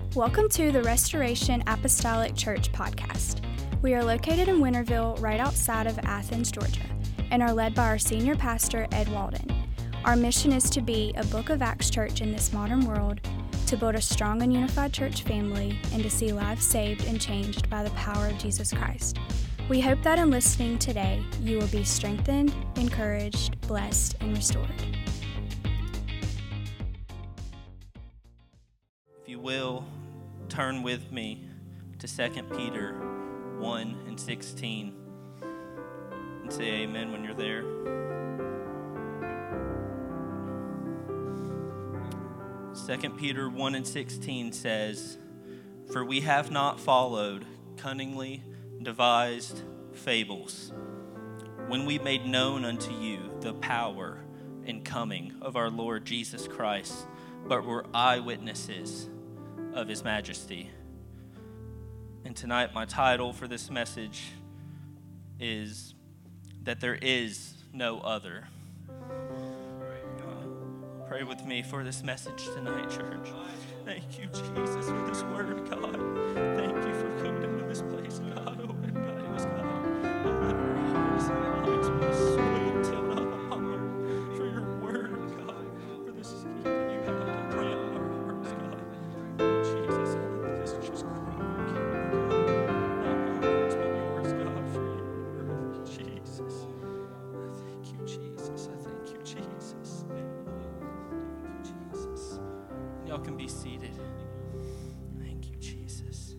Welcome to the Restoration Apostolic Church podcast. We are located in Winterville, right outside of Athens, Georgia, and are led by our senior pastor, Ed Walden. Our mission is to be a Book of Acts church in this modern world, to build a strong and unified church family, and to see lives saved and changed by the power of Jesus Christ. We hope that in listening today, you will be strengthened, encouraged, blessed, and restored. If you will, turn with me to 2 Peter 1 and 16 and say amen when you're there. Second Peter 1 and 16 says, "For we have not followed cunningly devised fables, when we made known unto you the power and coming of our Lord Jesus Christ, but were eyewitnesses of his majesty." And tonight my title for this message is that there is no other. Pray with me for this message tonight, church. Thank you, Jesus, for this word, God. Thank you for coming into this place, God. Open, God, it was God. Open our hearts and minds to be soiled till the hunger for your word, God. For the seed that you have to plant in our hearts, God. Jesus, let this just grow. Not my words, but yours, God, for your word, Jesus. Thank you, Jesus. I thank you, Jesus. Jesus. Y'all can be seated. Thank you, Jesus.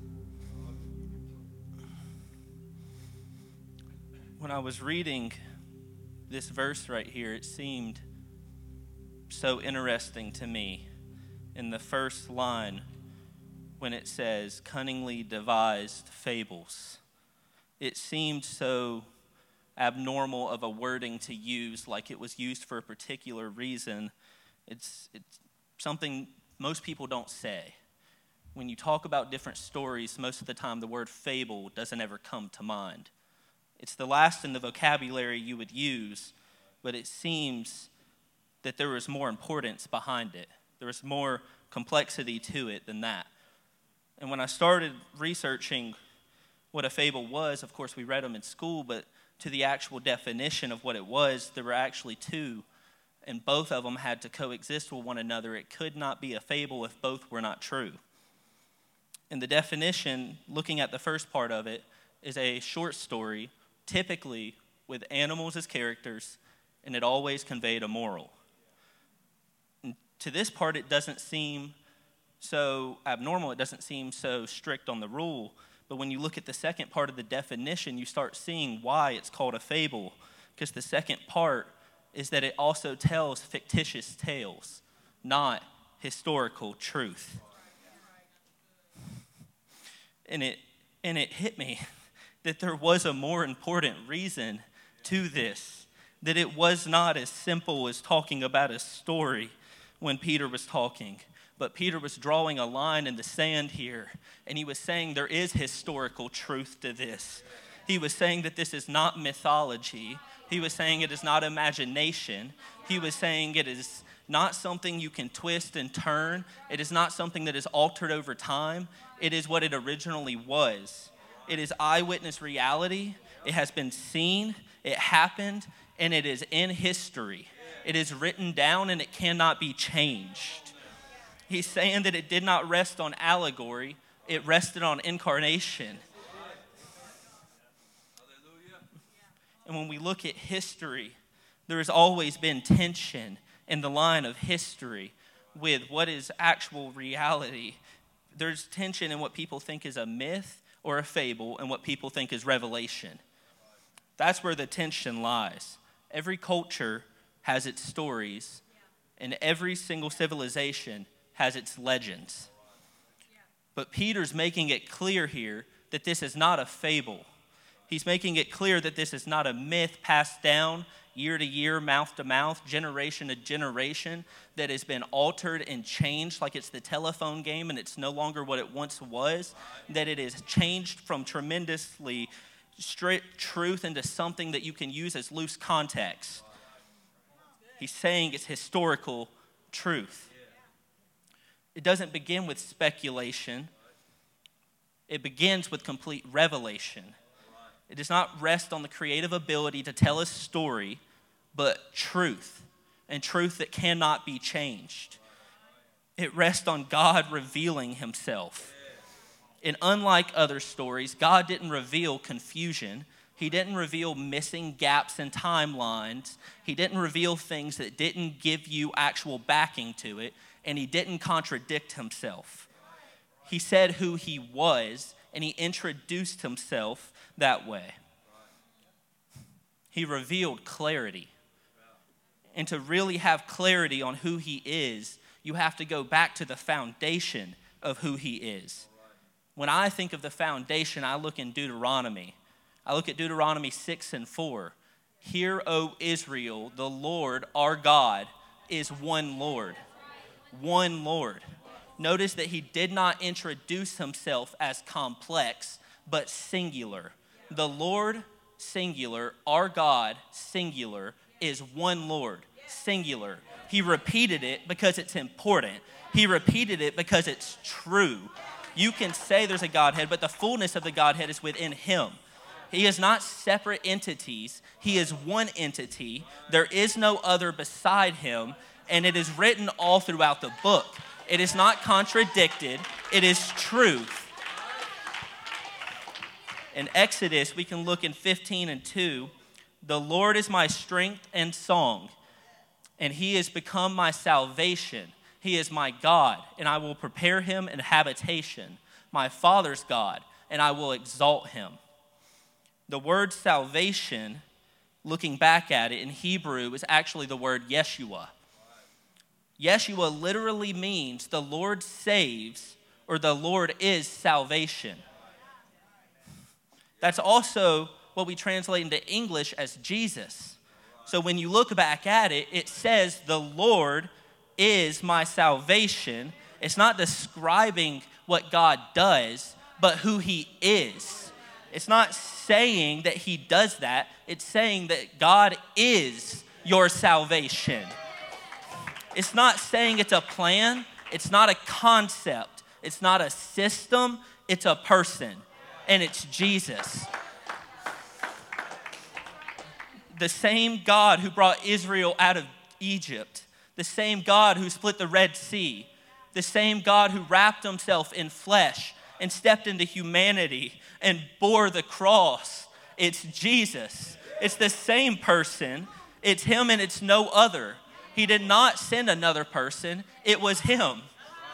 When I was reading this verse right here, it seemed so interesting to me in the first line when it says, cunningly devised fables. It seemed so abnormal of a wording to use, like it was used for a particular reason. It's something most people don't say. When you talk about different stories, most of the time the word fable doesn't ever come to mind. It's the last in the vocabulary you would use, but it seems that there was more importance behind it. There was more complexity to it than that. And when I started researching what a fable was, of course we read them in school, but to the actual definition of what it was, there were actually two, and both of them had to coexist with one another. It could not be a fable if both were not true. And the definition, looking at the first part of it, is a short story, typically with animals as characters, and it always conveyed a moral. And to this part, it doesn't seem so abnormal, it doesn't seem so strict on the rule, but when you look at the second part of the definition, you start seeing why it's called a fable, because the second part is that it also tells fictitious tales, not historical truth. And it hit me that there was a more important reason to this, that it was not as simple as talking about a story when Peter was talking, but Peter was drawing a line in the sand here, and he was saying there is historical truth to this. He was saying that this is not mythology. He was saying it is not imagination. He was saying it is not something you can twist and turn. It is not something that is altered over time. It is what it originally was. It is eyewitness reality. It has been seen. It happened, and it is in history. It is written down, and it cannot be changed. He's saying that it did not rest on allegory. It rested on incarnation. And when we look at history, there has always been tension in the line of history with what is actual reality. There's tension in what people think is a myth or a fable and what people think is revelation. That's where the tension lies. Every culture has its stories, and every single civilization has its legends. But Peter's making it clear here that this is not a fable. He's making it clear that this is not a myth passed down year to year, mouth to mouth, generation to generation, that has been altered and changed like it's the telephone game and it's no longer what it once was, that it is changed from tremendously strict truth into something that you can use as loose context. He's saying it's historical truth. It doesn't begin with speculation. It begins with complete revelation. It does not rest on the creative ability to tell a story, but truth, and truth that cannot be changed. It rests on God revealing himself. And unlike other stories, God didn't reveal confusion. He didn't reveal missing gaps in timelines. He didn't reveal things that didn't give you actual backing to it. And he didn't contradict himself. He said who he was, and he introduced himself that way. He revealed clarity. And to really have clarity on who he is, you have to go back to the foundation of who he is. When I think of the foundation, I look in Deuteronomy. I look at Deuteronomy 6:4. Hear, O Israel, the Lord our God is one Lord. One Lord. Notice that he did not introduce himself as complex, but singular. The Lord, singular. Our God, singular, is one Lord, singular. He repeated it because it's important. He repeated it because it's true. You can say there's a Godhead, but the fullness of the Godhead is within him. He is not separate entities. He is one entity. There is no other beside him, and it is written all throughout the book. It is not contradicted. It is truth. In Exodus, we can look in 15:2. The Lord is my strength and song, and he has become my salvation. He is my God, and I will prepare him an habitation, my Father's God, and I will exalt him. The word salvation, looking back at it in Hebrew, is actually the word Yeshua. Yeshua literally means the Lord saves, or the Lord is salvation. That's also what we translate into English as Jesus. So when you look back at it, it says the Lord is my salvation. It's not describing what God does, but who he is. It's not saying that he does that. It's saying that God is your salvation. It's not saying it's a plan. It's not a concept. It's not a system. It's a person, and it's Jesus. The same God who brought Israel out of Egypt, the same God who split the Red Sea, the same God who wrapped himself in flesh and stepped into humanity and bore the cross. It's Jesus. It's the same person. It's him and it's no other. He did not send another person. It was him.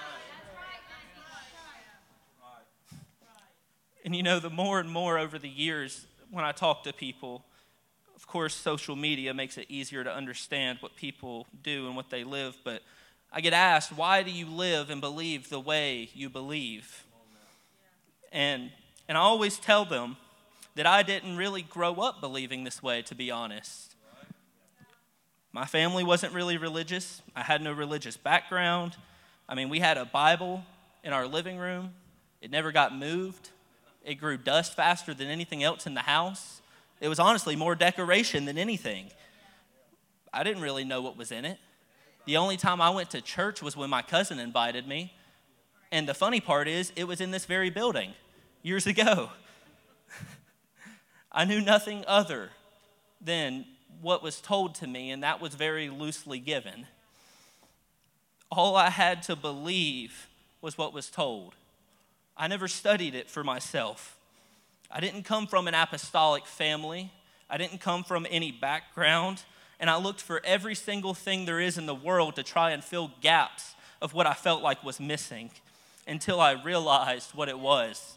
And you know, the more and more over the years when I talk to people, of course, social media makes it easier to understand what people do and what they live, but I get asked, why do you live and believe the way you believe? And I always tell them that I didn't really grow up believing this way, to be honest. My family wasn't really religious. I had no religious background. I mean, we had a Bible in our living room. It never got moved. It grew dust faster than anything else in the house. It was honestly more decoration than anything. I didn't really know what was in it. The only time I went to church was when my cousin invited me. And the funny part is, it was in this very building years ago. I knew nothing other than what was told to me, and that was very loosely given. All I had to believe was what was told. I never studied it for myself. I didn't come from an apostolic family. I didn't come from any background. And I looked for every single thing there is in the world to try and fill gaps of what I felt like was missing until I realized what it was.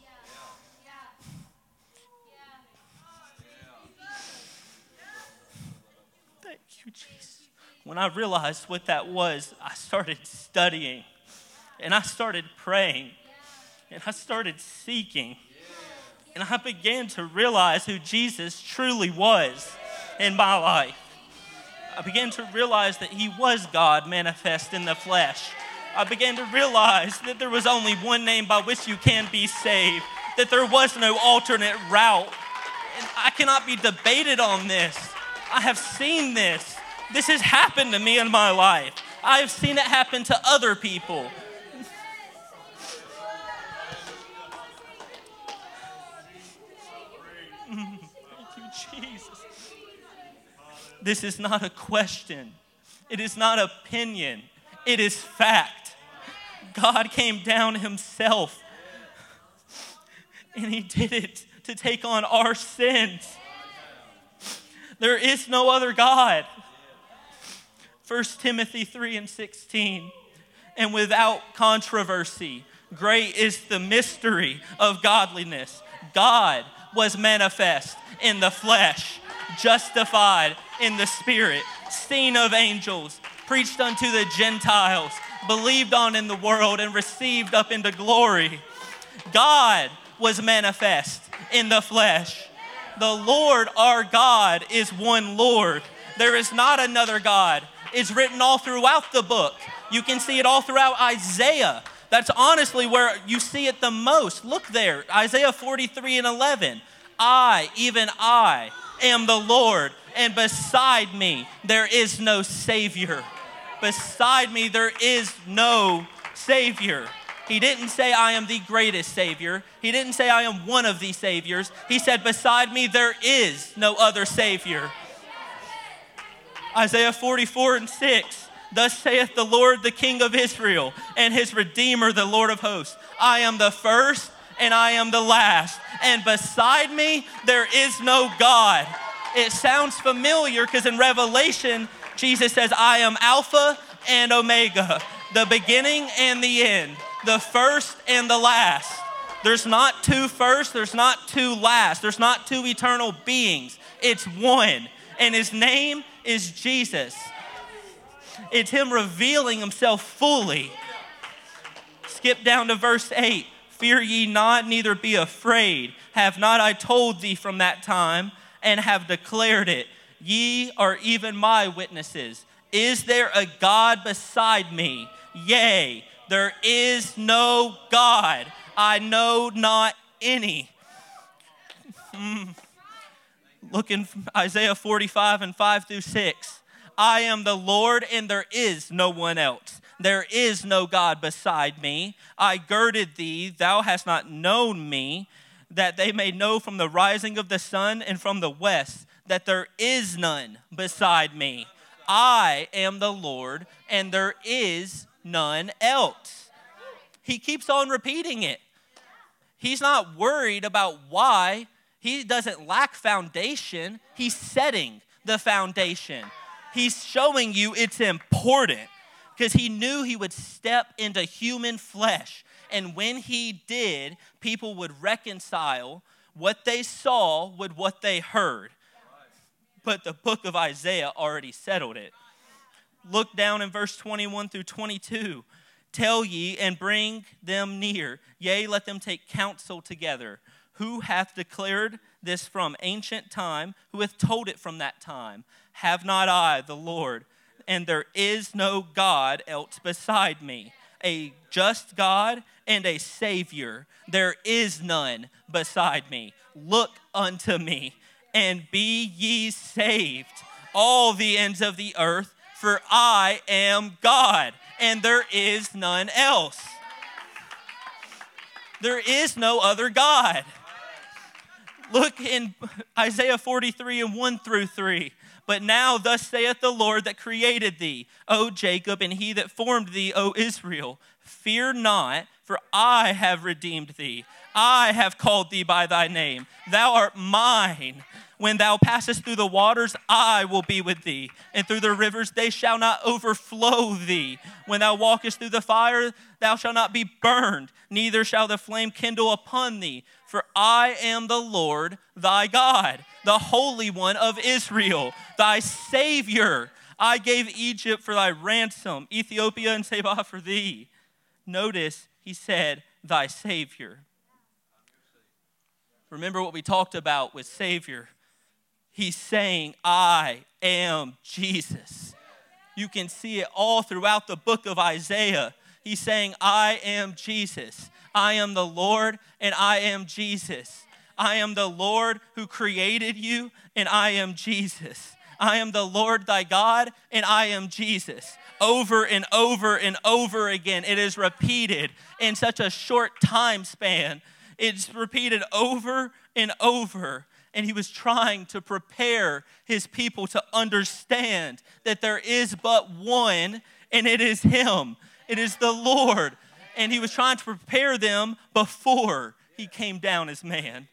Thank you, Jesus. When I realized what that was, I started studying. And I started praying. And I started seeking. And I began to realize who Jesus truly was in my life. I began to realize that he was God manifest in the flesh. I began to realize that there was only one name by which you can be saved, that there was no alternate route. And I cannot be debated on this. I have seen this. This has happened to me in my life. I have seen it happen to other people. This is not a question. It is not opinion. It is fact. God came down himself, and he did it to take on our sins. There is no other God. 1 Timothy 3:16, and without controversy, great is the mystery of godliness. God was manifest in the flesh, justified in the spirit, seen of angels, preached unto the Gentiles, believed on in the world, and received up into glory. God was manifest in the flesh. The Lord our God is one Lord. There is not another God. It's written all throughout the book. You can see it all throughout Isaiah. That's honestly where you see it the most. Look there, Isaiah 43:11. I, even I, am the Lord, and beside me there is no Savior. Beside me there is no Savior. He didn't say I am the greatest Savior. He didn't say I am one of the Saviors. He said beside me there is no other Savior. Isaiah 44:6. Thus saith the Lord, the King of Israel, and his Redeemer, the Lord of hosts. I am the first and I am the last, and beside me there is no God. It sounds familiar because in Revelation, Jesus says, I am Alpha and Omega, the beginning and the end, the first and the last. There's not two first, there's not two last, there's not two eternal beings. It's one, and his name is Jesus. It's him revealing himself fully. Skip down to verse 8. Fear ye not, neither be afraid. Have not I told thee from that time, and have declared it? Ye are even my witnesses. Is there a God beside me? Yea, there is no God. I know not any. Look in Isaiah 45:5-6. I am the Lord, and there is no one else. There is no God beside me. I girded thee, thou hast not known me, that they may know from the rising of the sun and from the west, that there is none beside me. I am the Lord, and there is none else. He keeps on repeating it. He's not worried about why. He doesn't lack foundation. He's setting the foundation. He's showing you it's important because he knew he would step into human flesh. And when he did, people would reconcile what they saw with what they heard. But the book of Isaiah already settled it. Look down in verse 21-22. Tell ye and bring them near. Yea, let them take counsel together. Who hath declared this from ancient time? Who hath told it from that time? Have not I, the Lord, and there is no God else beside me, a just God and a Savior. There is none beside me. Look unto me, and be ye saved, all the ends of the earth, for I am God, and there is none else. There is no other God. Look in Isaiah 43:1-3. But now thus saith the Lord that created thee, O Jacob, and he that formed thee, O Israel. Fear not, for I have redeemed thee. I have called thee by thy name. Thou art mine. When thou passest through the waters, I will be with thee. And through the rivers, they shall not overflow thee. When thou walkest through the fire, thou shalt not be burned, neither shall the flame kindle upon thee. For I am the Lord thy God, the Holy One of Israel, thy Savior. I gave Egypt for thy ransom, Ethiopia and Seba for thee. Notice he said, thy Savior. Remember what we talked about with Savior. He's saying, I am Jesus. You can see it all throughout the book of Isaiah. He's saying, I am Jesus. I am the Lord, and I am Jesus. I am the Lord who created you, and I am Jesus. I am the Lord thy God, and I am Jesus. Over and over and over again, it is repeated in such a short time span. It's repeated over and over. And he was trying to prepare his people to understand that there is but one, and it is him. It is the Lord. And he was trying to prepare them before he came down as man.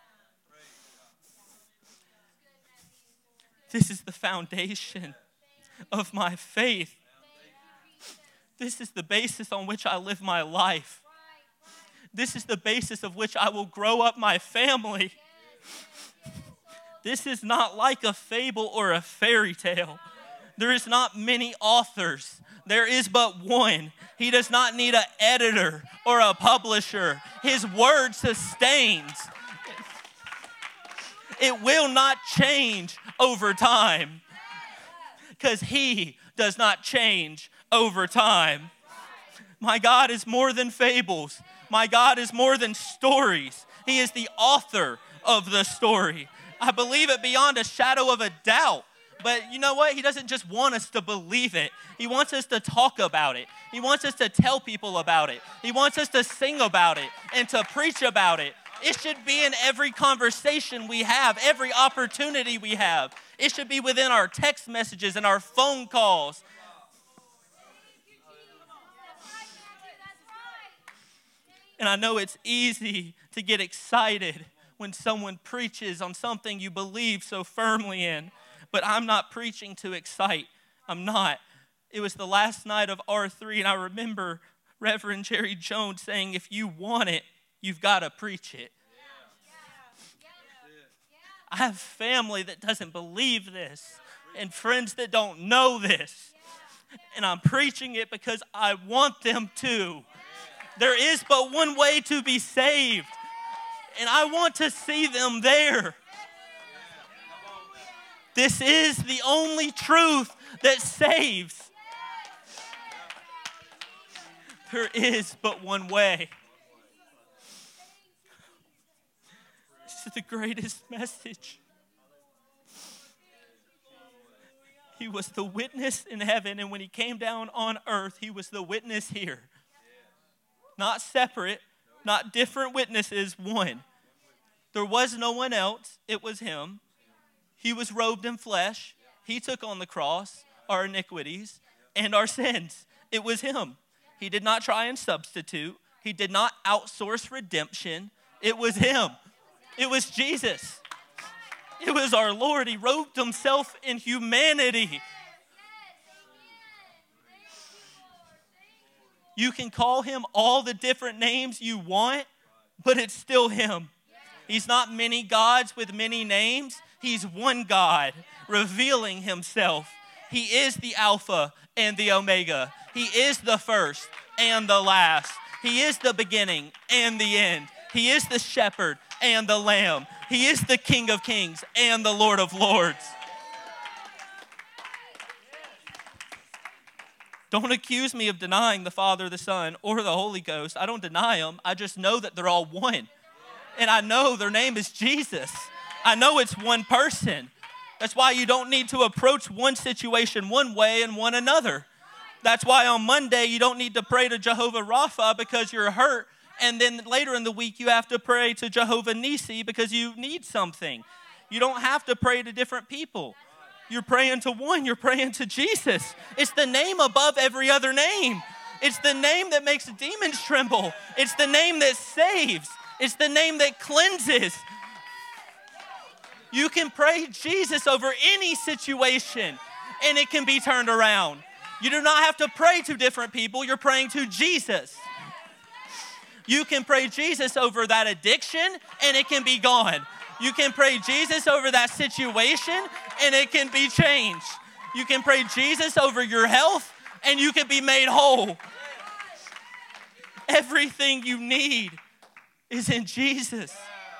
This is the foundation of my faith. This is the basis on which I live my life. This is the basis of which I will grow up my family. This is not like a fable or a fairy tale. There is not many authors. There is but one. He does not need an editor or a publisher. His word sustains. It will not change over time because he does not change over time. My God is more than fables. My God is more than stories. He is the author of the story. I believe it beyond a shadow of a doubt. But you know what? He doesn't just want us to believe it. He wants us to talk about it. He wants us to tell people about it. He wants us to sing about it and to preach about it. It should be in every conversation we have, every opportunity we have. It should be within our text messages and our phone calls. And I know it's easy to get excited when someone preaches on something you believe so firmly in. But I'm not preaching to excite. I'm not. It was the last night of R3, and I remember Reverend Jerry Jones saying, if you want it, you've got to preach it. I have family that doesn't believe this and friends that don't know this. And I'm preaching it because I want them to. There is but one way to be saved, and I want to see them there. This is the only truth that saves. There is but one way. This is the greatest message. He was the witness in heaven, and when he came down on earth, he was the witness here. Not separate, not different witnesses, one. There was no one else, it was him. He was robed in flesh. He took on the cross our iniquities and our sins. It was him. He did not try and substitute. He did not outsource redemption. It was him. It was Jesus. It was our Lord. He robed himself in humanity. You can call him all the different names you want, but it's still him. He's not many gods with many names. He's one God revealing himself. He is the Alpha and the Omega. He is the first and the last. He is the beginning and the end. He is the shepherd and the lamb. He is the King of kings and the Lord of lords. Don't accuse me of denying the Father, the Son, or the Holy Ghost. I don't deny them. I just know that they're all one. And I know their name is Jesus. I know it's one person. That's why you don't need to approach one situation one way and one another. That's why on Monday you don't need to pray to Jehovah Rapha because you're hurt. And then later in the week you have to pray to Jehovah Nissi because you need something. You don't have to pray to different people. You're praying to one. You're praying to Jesus. It's the name above every other name. It's the name that makes demons tremble. It's the name that saves. It's the name that cleanses. You can pray Jesus over any situation, and it can be turned around. You do not have to pray to different people. You're praying to Jesus. You can pray Jesus over that addiction, and it can be gone. You can pray Jesus over that situation, and it can be changed. You can pray Jesus over your health, and you can be made whole. Everything you need is in Jesus.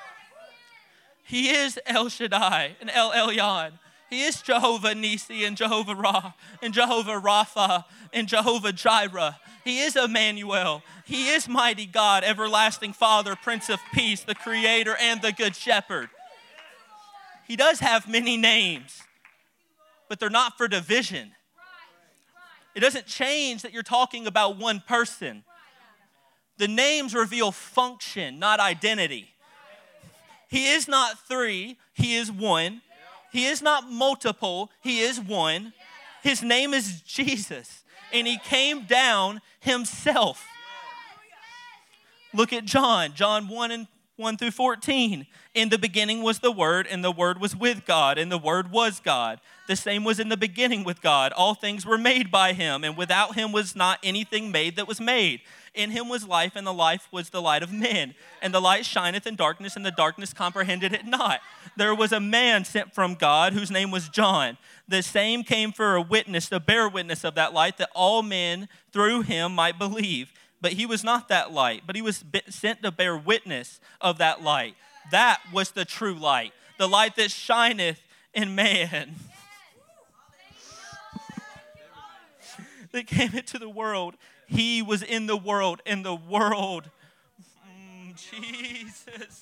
He is El Shaddai and El Elyon. He is Jehovah Nissi and Jehovah Ra and Jehovah Rapha and Jehovah Jireh. He is Emmanuel. He is mighty God, everlasting Father, Prince of Peace, the Creator and the Good Shepherd. He does have many names, but they're not for division. It doesn't change that you're talking about one person. The names reveal function, not identity. He is not three, he is one. He is not multiple, he is one. His name is Jesus, and he came down himself. Look at John 1 through 14. In the beginning was the Word, and the Word was with God, and the Word was God. The same was in the beginning with God. All things were made by him, and without him was not anything made that was made. In him was life, and the life was the light of men. And the light shineth in darkness, and the darkness comprehended it not. There was a man sent from God, whose name was John. The same came for a witness, to bear witness of that light, that all men through him might believe. But he was not that light, but he was sent to bear witness of that light. That was the true light, the light that shineth in man. That came into the world. He was in the world, and the world, Jesus,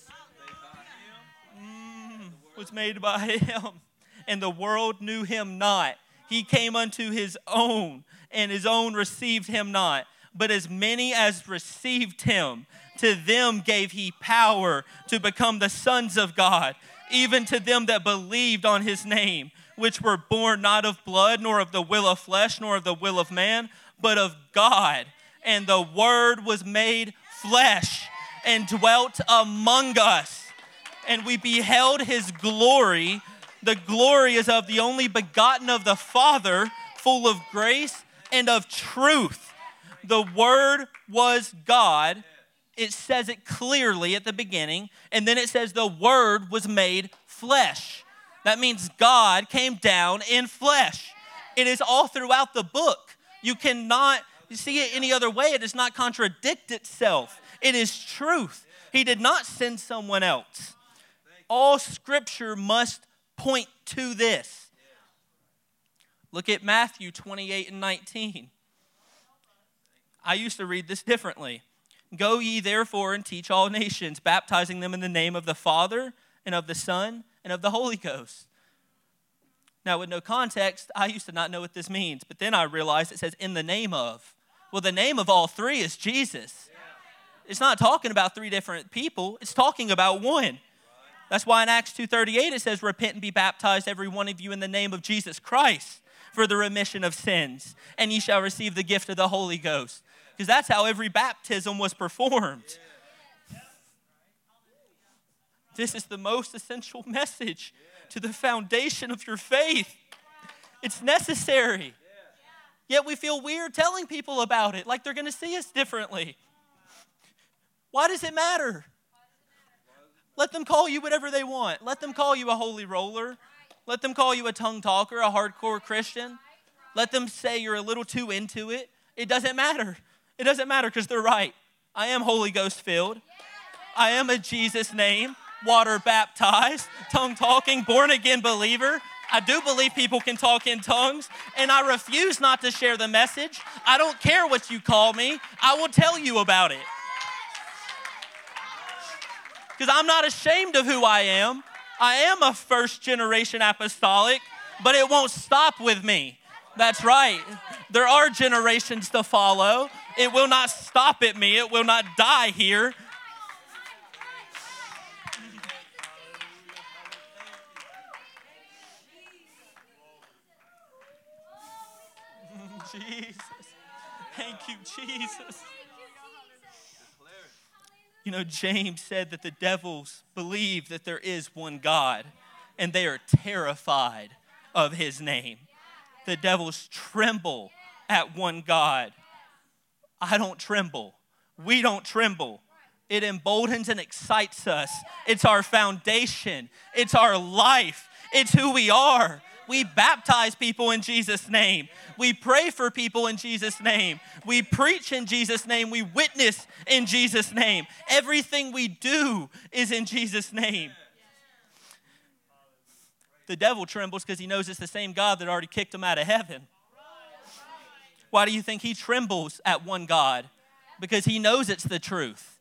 was made by him, and the world knew him not. He came unto his own, and his own received him not. But as many as received him, to them gave he power to become the sons of God, even to them that believed on his name, which were born not of blood, nor of the will of flesh, nor of the will of man, but of God. And the Word was made flesh and dwelt among us. And we beheld his glory. The glory is of the only begotten of the Father, full of grace and of truth. The Word was God. It says it clearly at the beginning. And then it says the Word was made flesh. That means God came down in flesh. It is all throughout the book. You cannot see it any other way. It does not contradict itself. It is truth. He did not send someone else. All Scripture must point to this. Look at Matthew 28 and 19. I used to read this differently. Go ye therefore and teach all nations, baptizing them in the name of the Father and of the Son and of the Holy Ghost. Now, with no context, I used to not know what this means, but then I realized it says in the name of. Well, the name of all three is Jesus. It's not talking about three different people. It's talking about one. That's why in Acts 2:38 it says, repent and be baptized every one of you in the name of Jesus Christ for the remission of sins, and ye shall receive the gift of the Holy Ghost. Because that's how every baptism was performed. This is the most essential message to the foundation of your faith. It's necessary. Yet we feel weird telling people about it, like they're going to see us differently. Why does it matter? Let them call you whatever they want. Let them call you a holy roller. Let them call you a tongue talker, a hardcore Christian. Let them say you're a little too into it. It doesn't matter. It doesn't matter because they're right. I am Holy Ghost filled. I am a Jesus name, water baptized, tongue talking, born again believer. I do believe people can talk in tongues, and I refuse not to share the message. I don't care what you call me. I will tell you about it. Because I'm not ashamed of who I am. I am a first generation apostolic, but it won't stop with me. That's right. There are generations to follow. It will not stop at me. It will not die here. Jesus. Thank you, Jesus. You know, James said that the devils believe that there is one God, and they are terrified of his name. The devils tremble at one God. I don't tremble. We don't tremble. It emboldens and excites us. It's our foundation. It's our life. It's who we are. We baptize people in Jesus' name. We pray for people in Jesus' name. We preach in Jesus' name. We witness in Jesus' name. Everything we do is in Jesus' name. The devil trembles because he knows it's the same God that already kicked him out of heaven. Why do you think he trembles at one God? Because he knows it's the truth.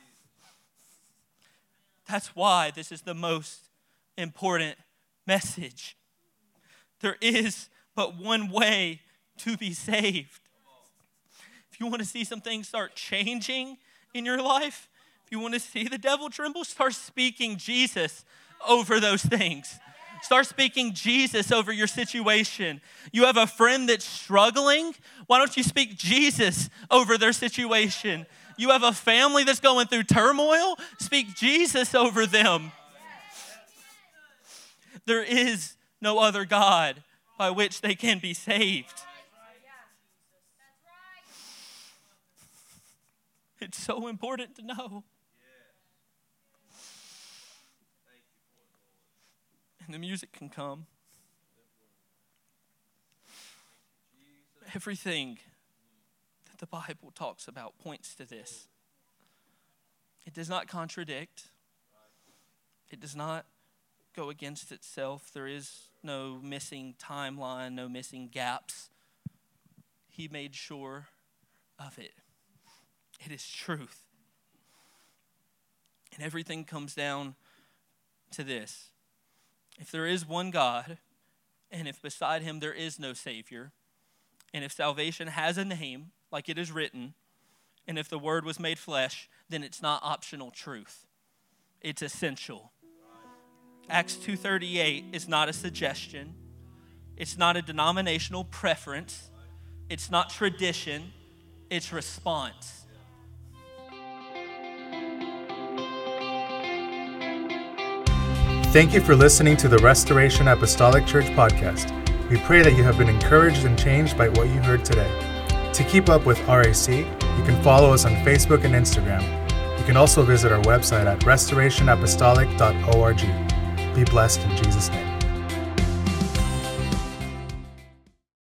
That's why this is the most important message. There is but one way to be saved. If you want to see some things start changing in your life, If you want to see the devil tremble, start speaking Jesus over those things. Start speaking Jesus over your situation. You have a friend that's struggling. Why don't you speak Jesus over their situation? You have a family that's going through turmoil. Speak Jesus over them. There is no other God by which they can be saved. It's so important to know. And the music can come. Everything that the Bible talks about points to this. It does not contradict. It does not go against itself. There is no missing timeline, no missing gaps. He made sure of it. It is truth. And everything comes down to this. If there is one God, and if beside him there is no Savior, and if salvation has a name, like it is written, and if the Word was made flesh, then it's not optional truth. It's essential. Acts 2:38 is not a suggestion. It's not a denominational preference. It's not tradition. It's response. Thank you for listening to the Restoration Apostolic Church podcast. We pray that you have been encouraged and changed by what you heard today. To keep up with RAC, you can follow us on Facebook and Instagram. You can also visit our website at restorationapostolic.org. Be blessed in Jesus' name.